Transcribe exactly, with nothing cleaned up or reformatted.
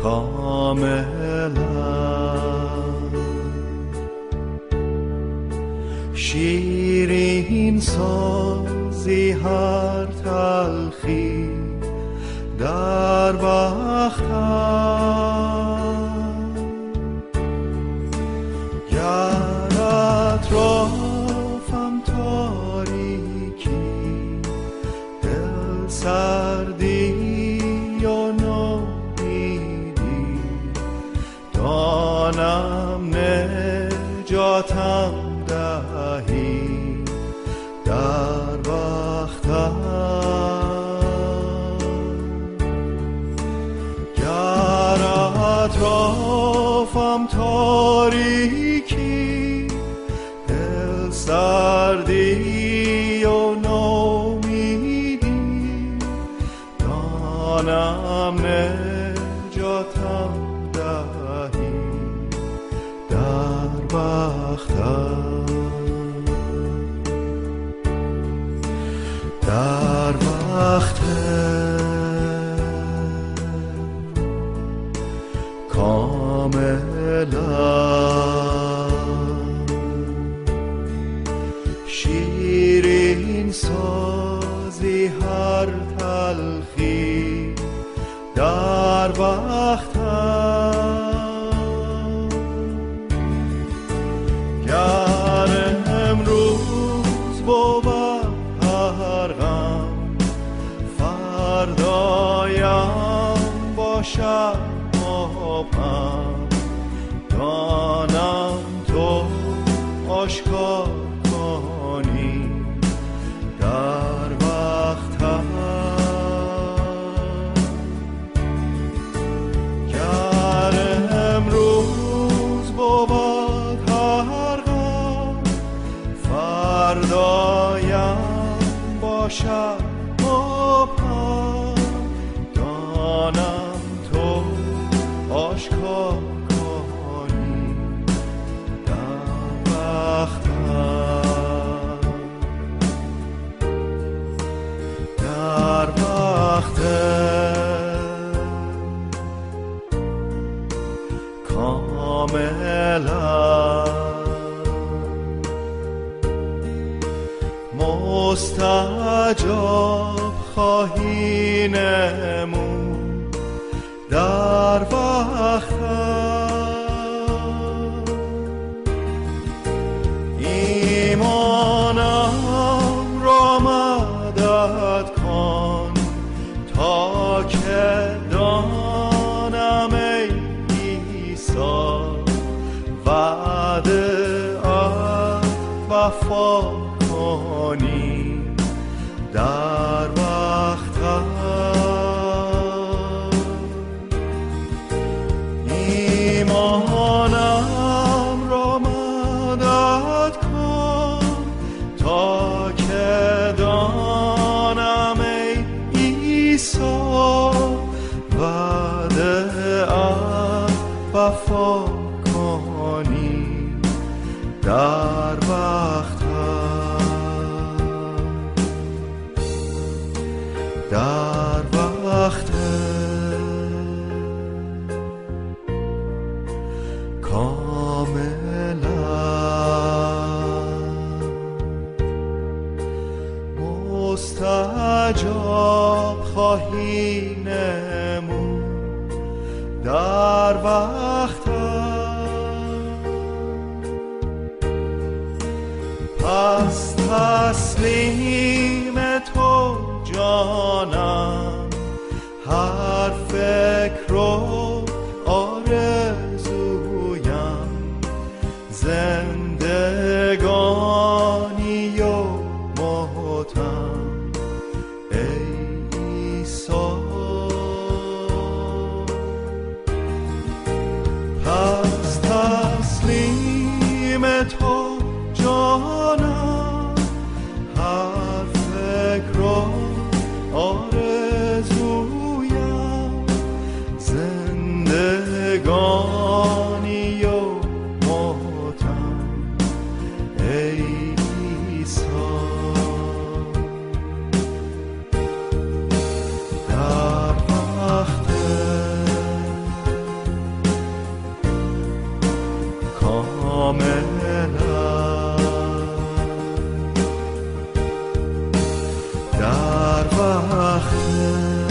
شیرین سازی هر تلخی در بختم، گر اطرافم تاریکی، دل سردی و نومیدی، دانم نجاتم دهی در بختم. گر اطرافم تاریکی، دل سردی و نومیدی، دانم نجاتم دهی در بختم. در بختم کاملا، شیرین سازی هر تلخی در بختم. گر امروز بود هر غم، فردایم باشد مبهم، دانم تو آشکار کنی در وقتم. گر امروز بود هر غم، فردایم باشد مبهم، دانم تو آشکار کنی در وقتم. در وقتم کاملا، مستجاب خواهی نمود در وقتم. ایمانم را مدد کن تا که دانم ای عیسی، وعده از وفا کنی در وقتم. ایمانم را مدد کن تا که دانم ای عیسی، وعده از وفا کنی در وقتم. در وقتم کاملا، مستجاب خواهی نمود در وقتم. پس تسلیم تو جانم، هر فکر و آرزویم، زندگانی و موتم ای عیسی. پس تسلیم تو جانم، هر فکر و آرزویم، زندگانی و موتم ای عیسی. در وقتم وقت